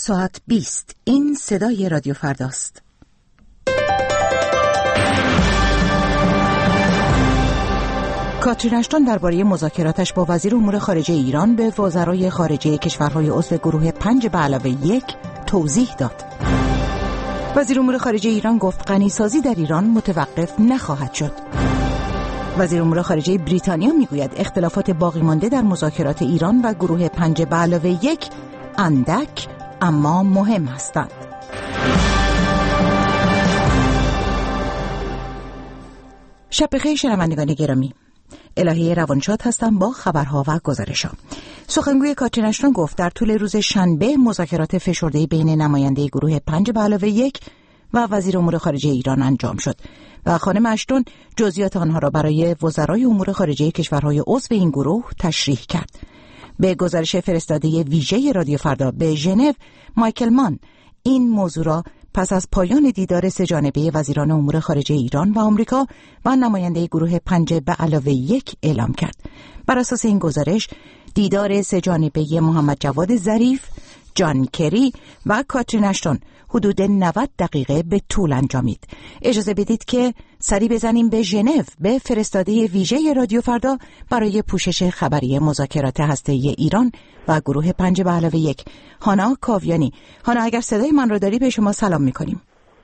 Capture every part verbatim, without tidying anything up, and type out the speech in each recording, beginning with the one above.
ساعت بیست. این صدای رادیو فرداست. کاترین اشتون درباره مذاکراتش با وزیر امور خارجه ایران به وزرای خارجه کشورهای عضو گروه پنج به علاوه یک توضیح داد. وزیر امور خارجه ایران گفت غنیسازی در ایران متوقف نخواهد شد. وزیر امور خارجه بریتانیا میگوید اختلافات باقی مانده در مذاکرات ایران و گروه پنج به علاوه یک اندک اما مهم هستند. شب بخیر شنوندگان گرامی. الهی روانشاد هستم با خبرها و گزارش‌ها. سخنگوی کاترین اشتون گفت در طول روز شنبه مذاکرات فشرده بین نماینده گروه پنج به علاوه یک و وزیر امور خارجه ایران انجام شد و خانم اشتون جزئیات آنها را برای وزرای امور خارجه کشورهای عضو این گروه تشریح کرد. به گزارش فرستاده ویژه رادیو فردا به ژنو، مایکل مان این موضوع را پس از پایان دیدار سه جانبه وزیران امور خارجه ایران و آمریکا و نماینده گروه پنج به علاوه یک اعلام کرد. بر اساس این گزارش دیدار سه جانبه محمد جواد ظریف، جان کری و کاترین اشتون حدود نود دقیقه به طول انجامید. اجازه بدید که سری بزنیم به ژنو به فرستاده ویژه رادیو فردا برای پوشش خبری مذاکرات هسته‌ای ایران و گروه پنج به علاوه یک، هانا کاویانی. هانا اگر صدای من رو داری به شما سلام میکنیم.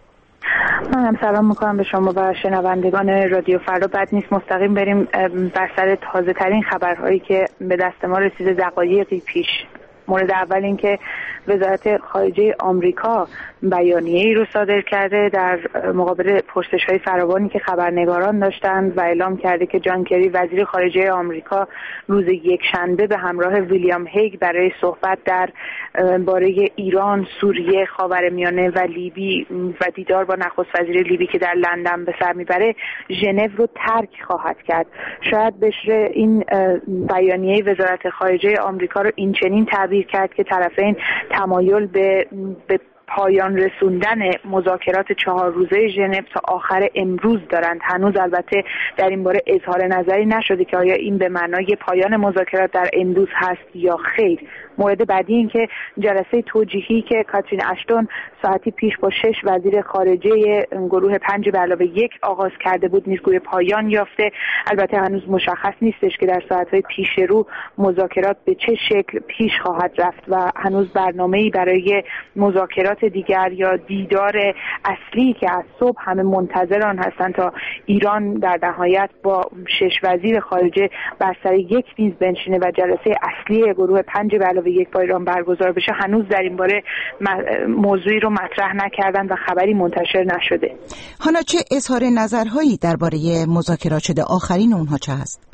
منم سلام میکنم به شما و شنوندگان رادیو فردا. بد نیست مستقیم بریم بر سر تازه ترین خبرهایی که به دست ما رسیده دقایقی پیش. مورد اول این که وزارت خارجه آمریکا بیانیه‌ای رو صادر کرده در مقابل پرسش‌های فراوانی که خبرنگاران داشتند و اعلام کرده که جان کری وزیر خارجه آمریکا روز یکشنبه به همراه ویلیام هیگ برای صحبت در باره ایران، سوریه، خاورمیانه و لیبی و دیدار با نخست وزیر لیبی که در لندن به سر میبره ژنو رو ترک خواهد کرد. شاید بشه این بیانیه وزارت خارجه آمریکا رو این چنین تعبیر کرد که طرفین تمایل به به پایان رسوندن مذاکرات چهار روزه ژنو تا آخر امروز دارند. هنوز البته در این باره اظهار نظری نشده که آیا این به معنای پایان مذاکرات در امروز هست یا خیر. مورد بعدی این که جلسه توجیهی که کاترین اشتون ساعتی پیش با شش وزیر خارجه گروه پنج به علاوه یک آغاز کرده بود نیز گوی پایان یافته. البته هنوز مشخص نیستش که در ساعت‌های پیش رو مذاکرات به چه شکل پیش خواهد رفت و هنوز برنامه‌ای برای مذاکرات دیگر یا دیدار اصلی که از صبح همه منتظر آن هستند تا ایران در نهایت با شش وزیر خارجه بر سر یک میز بنشینه و جلسه اصلی گروه پنج به علاوه یک با ایران برگزار بشه، هنوز در این باره موضوعی رو مطرح نکردن و خبری منتشر نشده. حالا چه اظهار نظرهایی درباره مذاکرات شده؟ آخرین اونها چه هست؟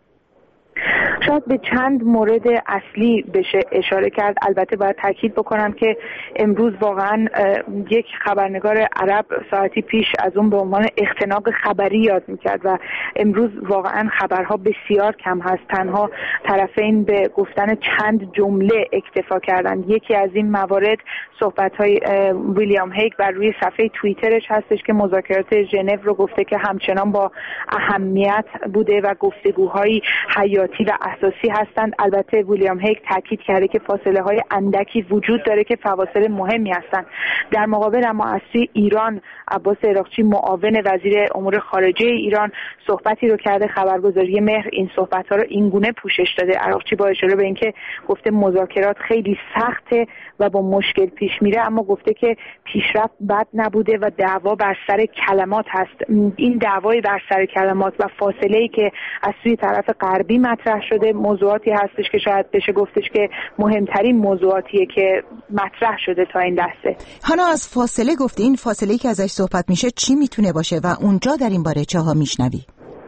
شاید به چند مورد اصلی بشه اشاره کرد. البته باید تاکید بکنم که امروز واقعا یک خبرنگار عرب ساعتی پیش از اون به عنوان اختناق خبری یاد میکرد و امروز واقعا خبرها بسیار کم هست. تنها طرفین به گفتن چند جمله اکتفا کردن. یکی از این موارد صحبت‌های ویلیام هیگ بر روی صفحه توییترش هستش که مذاکرات ژنو رو گفته که همچنان با اهمیت بوده و گفتگوهای حیاتی و اساسی هستند. البته ویلیام هیگ تاکید کرده که فاصله های اندکی وجود داره که فواصل مهمی هستند. در مقابل اما از سوی ایران عباس عراقچی معاون وزیر امور خارجه ایران صحبتی رو کرده. خبرگزاری مهر این صحبت ها رو این گونه پوشش داده. عراقچی با اشاره به اینکه گفته مذاکرات خیلی سخته و با مشکل پیش میره، اما گفته که پیشرفت بد نبوده و دعوا بر سر کلمات هست. این دعوای بر سر کلمات و فاصله‌ای که از سوی طرف غربی مطرح شده موضوعاتی هستش که شاید بشه گفتش که مهمترین موضوعاتیه که مطرح شده تا این لحظه. حالا از فاصله گفته، این فاصله‌ای که ازش صحبت میشه چی میتونه باشه و اونجا در این باره چه ها میشنوی؟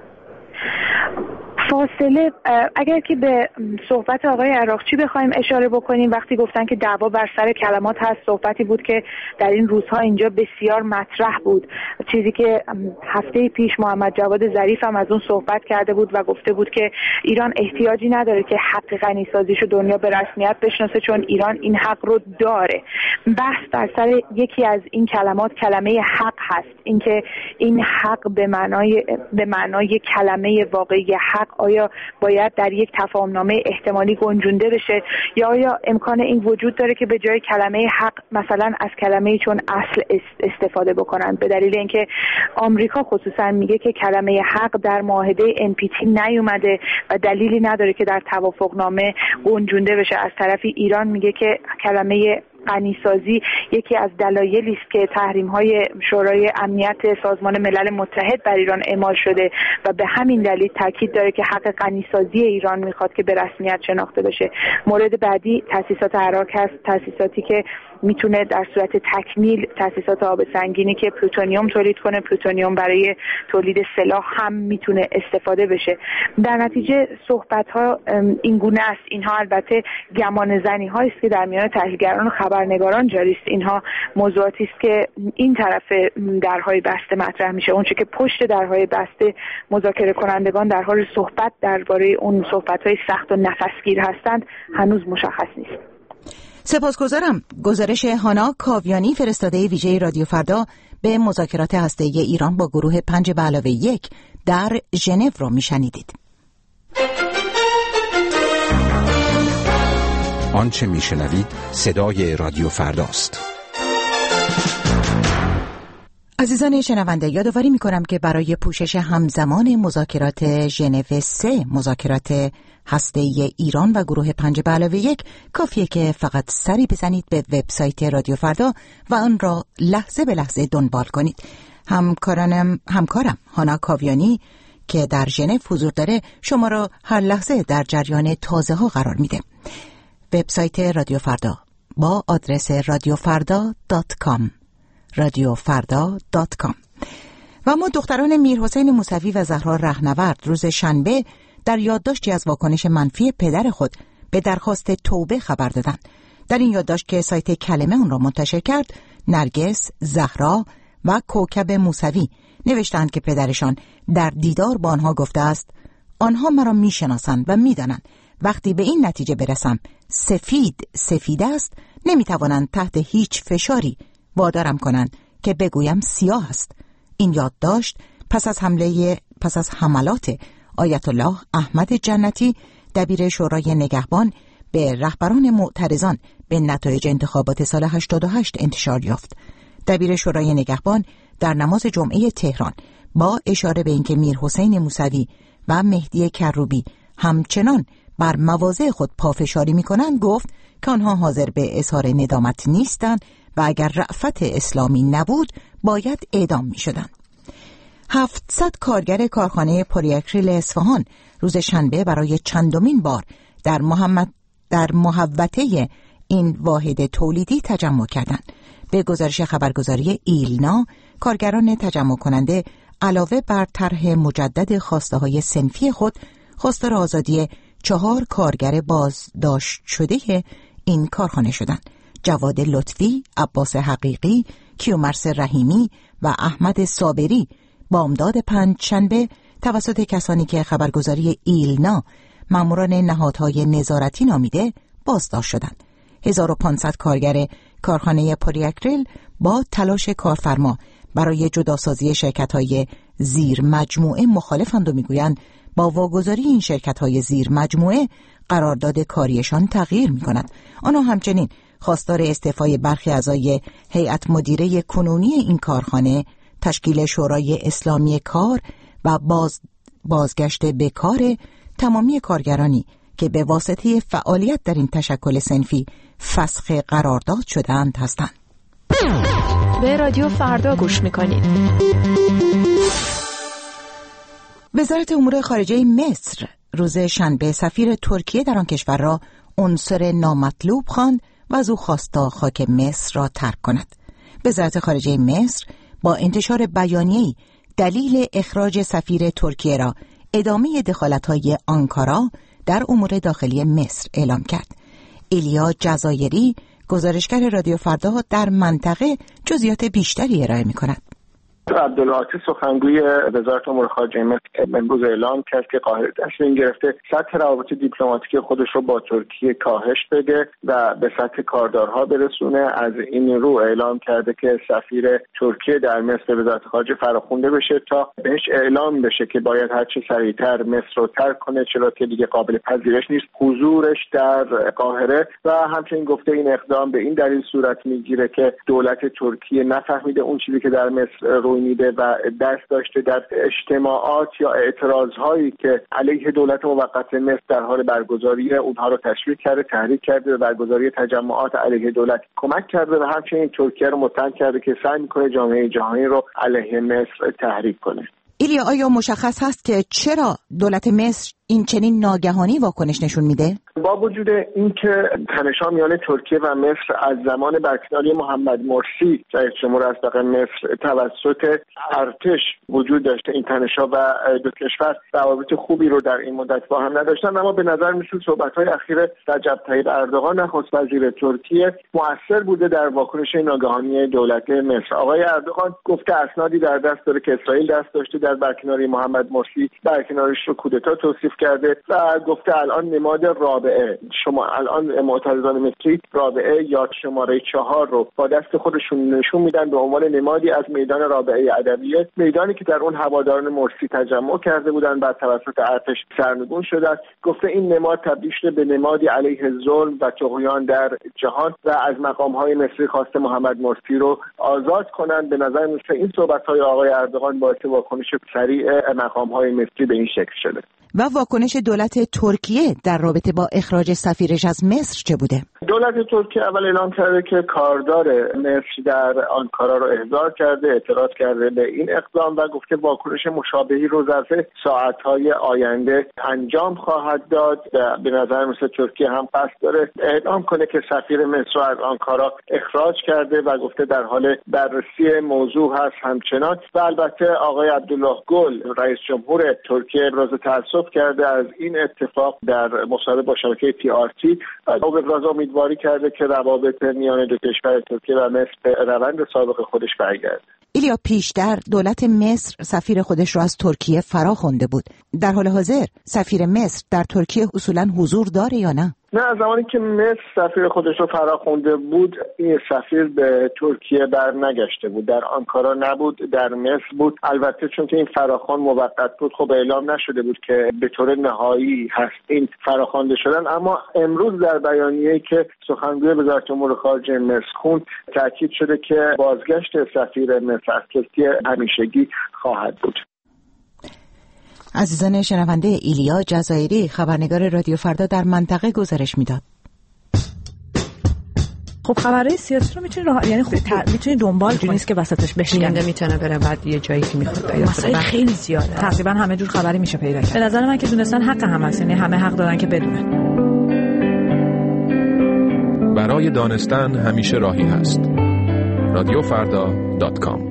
فاصله اگر که به صحبت آقای عراقچی بخوایم اشاره بکنیم، وقتی گفتن که دعوا بر سر کلمات هست، صحبتی بود که در این روزها اینجا بسیار مطرح بود. چیزی که هفته پیش محمد جواد ظریف هم از اون صحبت کرده بود و گفته بود که ایران احتیاجی نداره که حق غنیسازیشو دنیا به رسمیت بشناسه چون ایران این حق رو داره. بحث در سر یکی از این کلمات کلمه حق هست. اینکه این حق به معنای به معنای کلمه واقعی حق آیا باید در یک تفاهمنامه احتمالی گنجونده بشه یا آیا امکان این وجود داره که به جای کلمه حق مثلا از کلمه چون اصل استفاده بکنن، به دلیل اینکه آمریکا خصوصا میگه که کلمه حق در معاهده ان پی تی نیومده و دلیلی نداره که در توافقنامه گنجونده بشه. از طرفی ایران میگه که کلمه غنیسازی یکی از دلایلی است که تحریم‌های شورای امنیت سازمان ملل متحد بر ایران اعمال شده و به همین دلیل تاکید داره که حق غنیسازی ایران میخواد که به رسمیت شناخته بشه. مورد بعدی تأسیسات عراق هست، تأسیساتی که میتونه در صورت تکمیل تأسیسات آب سنگینی که پلوتونیوم تولید کنه، پلوتونیوم برای تولید سلاح هم میتونه استفاده بشه. در نتیجه صحبت‌ها این گونه است. اینها البته گمانه‌زنی هایی است که در میان تحلیلگران و خبرنگاران جاری است. اینها موضوعاتی است که این طرف درهای بسته مطرح میشه. اونچه که پشت درهای بسته مذاکره کنندگان در حال صحبت درباره اون صحبت‌های سخت و نفسگیر هستند هنوز مشخص نیست. سپاسگزارم. گزارش هانا کاویانی فرستاده ویژه رادیو فردا به مذاکرات هسته‌ای ایران با گروه پنج به علاوه یک در ژنو را میشنیدید. آنچه میشنوید صدای رادیو فرداست. عزیزان شنونده، یادآوری می‌کنم که برای پوشش همزمان مذاکرات ژنو سه، مذاکرات هسته‌ای ایران و گروه پنج به علاوه یک، کافیه که فقط سری بزنید به وبسایت رادیو فردا و آن را لحظه به لحظه دنبال کنید. همکارانم همکارم هانا کاویانی که در ژنو حضور داره شما را هر لحظه در جریان تازه‌ها قرار میده. وبسایت رادیو فردا با آدرس رادیو فردا دات کام رادیو فردا دات کام. و ما دختران میرحسین موسوی و زهرا رهنورد روز شنبه در یادداشتی از واکنش منفی پدر خود به درخواست توبه خبر دادند. در این یادداشت که سایت کلمه اون را منتشر کرد، نرگس، زهرا و کوکب موسوی نوشتند که پدرشان در دیدار با آنها گفته است آنها مرا میشناسند و میدانند وقتی به این نتیجه برسم سفید سفید است نمیتوانند تحت هیچ فشاری وادارم کنند که بگویم سیاه است. این یادداشت پس از حمله پس از حملات آیت الله احمد جنتی دبیر شورای نگهبان به رهبران معترضان به نتایج انتخابات سال هشتاد و هشت انتشار یافت. دبیر شورای نگهبان در نماز جمعه تهران با اشاره به اینکه میرحسین موسوی و مهدی کروبی همچنان بر مواضع خود پافشاری می‌کنند گفت که آنها حاضر به اظهار ندامت نیستند و اگر رأفت اسلامی نبود باید اعدام می‌شدند. هفتصد کارگر کارخانه پلی‌اکریل اصفهان روز شنبه برای چندمین بار در محمد در محوطه این واحد تولیدی تجمع کردند. به گزارش خبرگزاری ایلنا، کارگران تجمع کننده علاوه بر طرح مجدد خواسته‌های صنفی خود، خواستار آزادی چهار کارگر بازداشت شده این کارخانه شدند: جواد لطفی، عباس حقیقی، کیومرث رحیمی و احمد صابری. بامداد پنجشنبه توسط کسانی که خبرگزاری ایلنا ماموران نهادهای نظارتی نامیده بازداشت شدند. هزار و پانصد کارگر کارخانه پلی‌اکریل با تلاش کارفرما برای جداسازی شرکت‌های زیر مجموعه مخالفند و میگویند با واگذاری این شرکت‌های زیر مجموعه قرارداد کاریشان تغییر می‌کند. آنها همچنین خواستار استعفای برخی اعضای هیئت مدیره کنونی این کارخانه، تشکیل شورای اسلامی کار و باز بازگشت به کار تمامی کارگرانی که به واسطه فعالیت در این تشکل صنفی فسخ قرارداد شده‌اند هستند. به رادیو فردا گوش می‌کنید. وزارت امور خارجه مصر روز شنبه سفیر ترکیه در آن کشور را عنصر نامطلوب خواند و از او خواست تا خاک مصر را ترک کند. وزارت خارجه مصر با انتشار بیانیه‌ای دلیل اخراج سفیر ترکیه را ادامه دخالت‌های آنکارا در امور داخلی مصر اعلام کرد. ایلیا جزایری، گزارشگر رادیو فردا، در منطقه جزئیات بیشتری ارائه می‌کند. عبدالعاطی سخنگوی وزارت امور خارجه مصر امروز اعلام کرد که قاهره تصمیم گرفته سطح روابط دیپلماتیک خودش رو با ترکیه کاهش بده و به سطح کاردارها برسونه. از این رو اعلام کرده که سفیر ترکیه در مصر به وزارت خارجه فراخوانده بشه تا بهش اعلام بشه که باید هر چه سریعتر مصر رو ترک کنه، چرا که دیگه قابل پذیرش نیست حضورش در قاهره. و همچنین گفته این اقدام به این دلیل صورت میگیره که دولت ترکیه نفهمیده اون چیزی که در مصر روی میده و دست داشته در اجتماعات یا اعتراضهایی که علیه دولت موقت مصر در حال برگزاری اونها رو تشویق کرده، تحریک کرده و برگزاری تجمعات علیه دولت کمک کرده و همچنین ترکیه رو متهم کرده که سعی میکنه جامعه جهانی رو علیه مصر تحریک کنه. ایلیا، آیا مشخص هست که چرا دولت مصر این چنین ناگهانی واکنش نشون میده؟ با وجود اینکه تنش‌ها میان ترکیه و مصر از زمان برکناری محمد مرسی رئیس جمهور اسبق مصر توسط ارتش وجود داشته، این تنش‌ها و دو کشور روابط خوبی رو در این مدت با هم نداشتن، اما به نظر میسه صحبت‌های اخیر رجب طیب اردوغان نخست وزیر ترکیه مؤثر بوده در واکنش ناگهانی دولت مصر. آقای اردوغان گفته اسنادی در دست داره که اسرائیل دست داشته در برکناری محمد مرسی، برکناریش رو کودتا توصیف کرده و گفته الان نماد رابعه، شما الان معترضان مصری رابعه یا شماره چهار رو با دست خودشون نشون میدن به عنوان نمادی از میدان رابعه ادبیه، میدانی که در اون هواداران مرسی تجمع کرده بودن بعد توسط ارتش سرنگون شدن. گفته این نماد تبدیل شده به نمادی علیه ظلم و طغیان در جهان و از مقامهای مصری خواسته محمد مرسی رو آزاد کنند. به نظر میاد این صحبت‌های آقای اردوغان باعث واکنش سریع مقامهای مصری به این شکل شده. و واکنش دولت ترکیه در رابطه با اخراج سفیرش از مصر چه بوده؟ دولت ترکیه اول اعلام کرده که کاردار مصر در آنکارا رو احضار کرده، اعتراض کرده به این اقدام و گفته واکنش مشابهی رو ظرف ساعت‌های آینده انجام خواهد داد. به نظر مثل ترکیه هم قصد داره اعلام کنه که سفیر مصر رو از آنکارا اخراج کرده و گفته در حال بررسی موضوع هست همچنان. و البته آقای عبدالله گل رئیس جمهور ترکیه ابراز تأسف کرده از این اتفاق در مصاحبه با شبکه تی آر تی و ابراز امیدواری کرده که روابط میان دو کشور ترکیه و مصر به روند سابق خودش برگرده. ایلیا، پیشتر دولت مصر سفیر خودش را از ترکیه فرا خوانده بود. در حال حاضر سفیر مصر در ترکیه اصولا حضور داره یا نه؟ نه، از زمانی که مصر سفیر خودش رو فراخوانده بود این سفیر به ترکیه بر نگشته بود، در آنکارا نبود، در مصر بود. البته چون که این فراخوان موقت بود خب اعلام نشده بود که به طور نهایی هست این فراخوانده شدن، اما امروز در بیانیه‌ای که سخنگوی وزارت امور خارجه مصر خوند تاکید شده که بازگشت سفیر مصر از ترکیه همیشگی خواهد بود. عزیزان شنونده، ایلیا جزایری خبرنگار رادیو فردا در منطقه گزارش میداد. خب خبرهای سیاسی رو میتونی راه... یعنی خب ت... میتونی دنبال کنی، نیست که وسطش بشکنه، میتونه بره بعد یه جایی که میخواد پیدا کنه. خیلی زیاده، تقریبا همه جور خبری میشه پیدا کرد. به نظر من که دونستن حق هم هست، یعنی همه حق دارن که بدونن. برای دانستن همیشه راهی هست. رادیو فردا دات کام.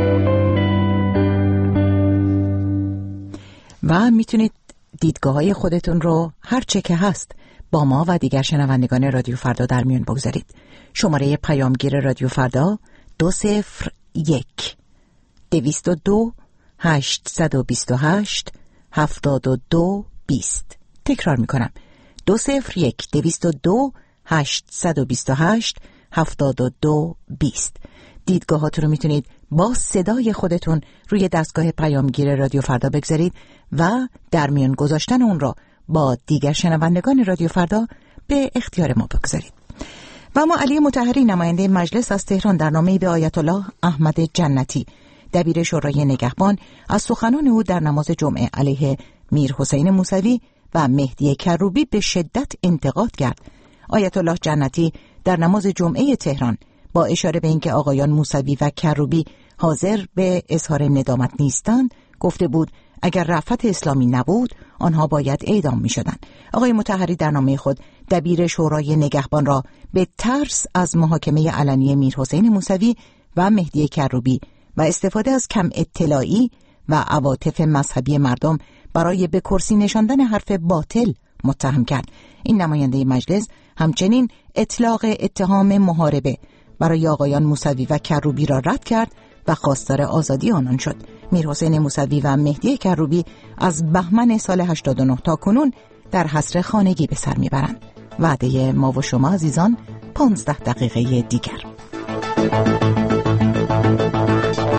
و میتونید دیدگاه‌های خودتون رو هر چه که هست با ما و دیگر شنوندگان رادیو فردا در میون بگذارید. شماره پیامگیر رادیو فردا دو صفر یک دویست و دو هشتصد و بیست و هشت هفتاد و دو بیست. تکرار میکنم دو صفر یک دویست و دو هشتصد و بیست و هشت هفتاد و دو بیست. دیدگاهاتون رو میتونید با صدای خودتون روی دستگاه پیامگیر رادیو فردا بگذارید و در میان گذاشتن اون را با دیگر شنوندگان رادیو فردا به اختیار ما بگذارید. و ما علی مطهری نماینده مجلس از تهران در نامه‌ای به آیت الله احمد جنتی دبیر شورای نگهبان از سخنان او در نماز جمعه علیه میر حسین موسوی و مهدی کروبی به شدت انتقاد کرد. آیت الله جنتی در نماز جمعه تهران با اشاره به اینکه آقایان موسوی و کروبی حاضر به اظهار ندامت نیستند گفته بود اگر رأفت اسلامی نبود آنها باید اعدام می شدن. آقای مطهری در نامه خود دبیر شورای نگهبان را به ترس از محاکمه علنی میر حسین موسوی و مهدی کروبی و استفاده از کم اطلاعی و عواطف مذهبی مردم برای به کرسی نشاندن حرف باطل متهم کرد. این نماینده مجلس همچنین اطلاق اتهام محاربه برای آقایان موسوی و کروبی را رد کرد و خواستار آزادی آنان شد. میرحسین موسوی و مهدی کروبی از بهمن سال هشتاد و نه تا کنون در حصر خانگی به سر میبرند. وعده ما و شما عزیزان پانزده دقیقه دیگر.